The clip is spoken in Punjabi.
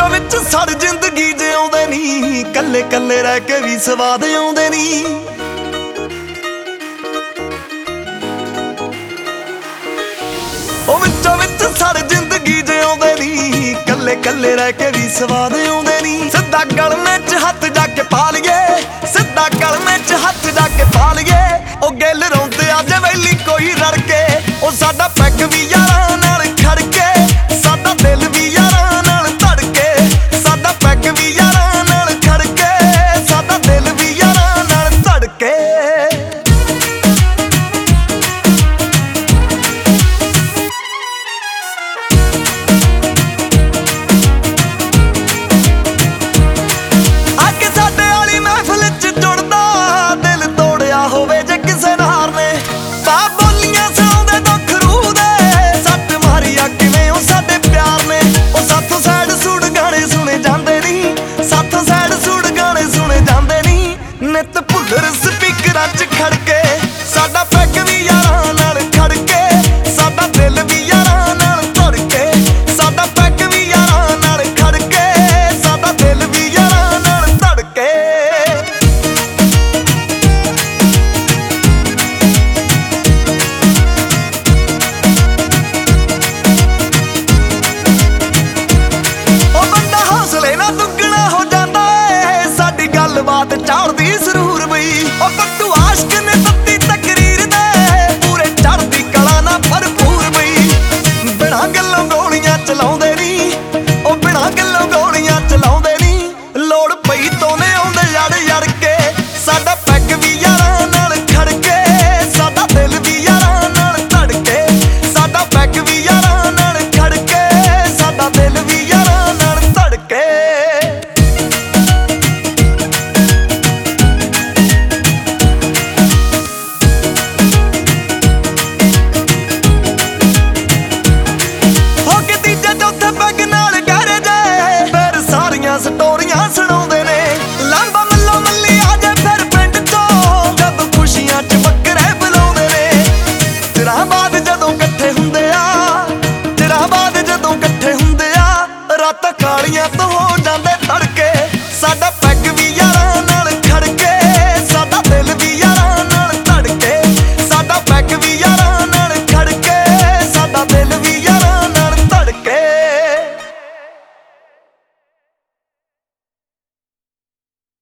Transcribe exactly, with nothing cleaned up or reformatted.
ਵਿੱਚ ਸੜ ਜ਼ਿੰਦਗੀ ਜਿਉਂਦੇ ਨੀ, ਕੱਲੇ ਕੱਲੇ ਰਹਿ ਕੇ ਵੀ ਸਵਾਦ ਆਉਂਦੇ ਨੀ। ਉਹ ਵਿੱਚੋਂ ਵਿੱਚ ਸੜ ਜ਼ਿੰਦਗੀ ਜਿਉਂਦੇ ਨੀ, ਕੱਲੇ ਕੱਲੇ ਰਹਿ ਕੇ ਵੀ ਸਵਾਦ ਆਉਂਦੇ ਨੀ। ਸਿੱਧਾ ਗਲਮੇ 'ਚ ਹੱਥ ਜਾ ਕੇ ਪਾ ਲਈਏ, ਸਿੱਧਾ ਗਲਮੇ 'ਚ ਹੱਥ ਜਾ ਕੇ ਪਾ ਲਈਏ। ਉਹ ਗਿੱਲ ਰੋਂਦੇ ਆ ਜੇ ਵੈਲੀ ਕੋਈ ਰੜ ਕੇ, ਉਹ ਸਾਡਾ ਪੈਗ ਵੀ ਯਾਰਾਂ ਨਾਲ ਖੜ ਕੇ, ਸਾਡਾ ਦਿਲ ਵੀ ਯਾਰਾਂ ਨਾਲ ਧੜਕੇ, ਸਾਡਾ ਪੈਗ ਵੀ ਯਾਰਾਂ ਨਾਲ ਖੜ ਕੇ, ਸਾਡਾ ਦਿਲ ਵੀ ਯਾਰਾਂ ਨਾਲ ਧੜਕੇ। ਨਿੱਤ ਭੁੱਲਰ ਸਪੀਕਰਾਂ 'ਚ ਖੜ ਕੇ, ਸਾਡਾ ਪੈਗ ਵੀ ਯਾਰਾਂ ਨਾਲ ਖੜ ਕੇ, ਸਾਡਾ ਦਿਲ ਵੀ ਯਾਰਾਂ ਨਾਲ ਧੜ ਕੇ, ਸਾਡਾ ਪੈਗ ਵੀ ਯਾਰਾਂ ਨਾਲ ਖੜ ਕੇ, ਸਾਡਾ ਦਿਲ ਵੀ ਯਾਰਾਂ ਨਾਲ ਧੜ ਕੇ। ਉਹ ਬੰਦਾ ਹੌਸਲੇ ਨਾਲ ਦੁੱਗਣਾ ਹੋ ਜਾਂਦਾ ਏ, ਸਾਡੀ ਗੱਲਬਾਤ ਚਾੜਦੀ ਸਰੂਰ ਬਈ। ਉਹ